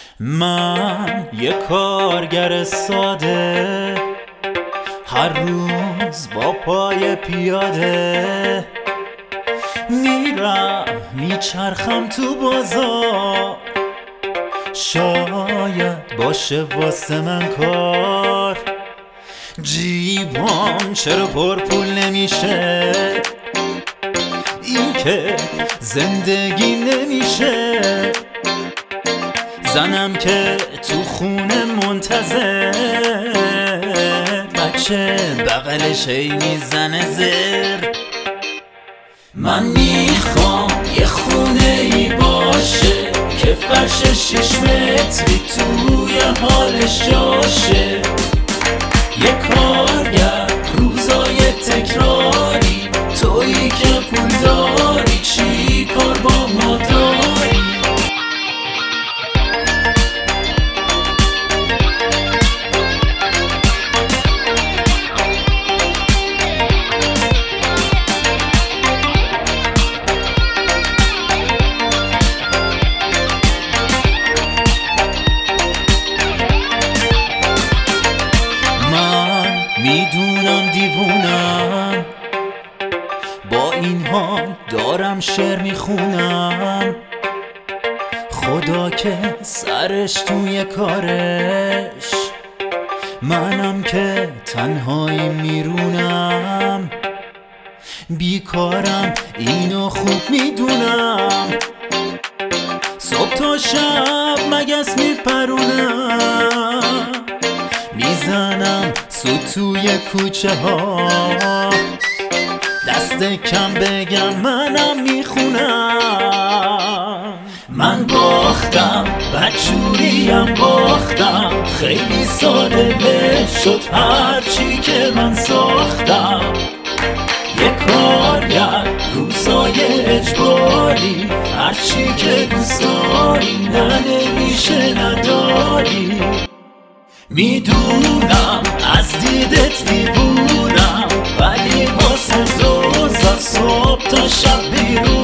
من یه کارگر ساده، هر روز با پای پیاده میرم میچرخم تو بازار. شاید باشه واسه من کار، جیبام چرا پر پول نمیشه، این که زندگی نمیشه. زنم که تو خونه منتظر، بچه بغلش هی میزنه زر. من میخوام یه خونه ای باشه که فرش 6 متری توی حالش جاشه، یه کارگر روزای تکراری، تویی که پول داری چی کار با ما داری؟ میدونم دیوونم، با این حال دارم شعر میخونم. خدا که سرش توی کارش، منم که تنهایی میرونم. بیکارم اینو خوب میدونم، صبح تا شب مگس میپرونم. میزنم سود توی کوچه ها، دست کم بگم منم میخونم. من باختم بدجوریم باختم، خیلی ساده شد هرچی که من ساختم. یه کارگر روزای اجباری، هرچی که دوست داری نه نمیشه نداری. میدونم از دیدت دیوونم، ولی واسه دوزار صبح تا شب بیرون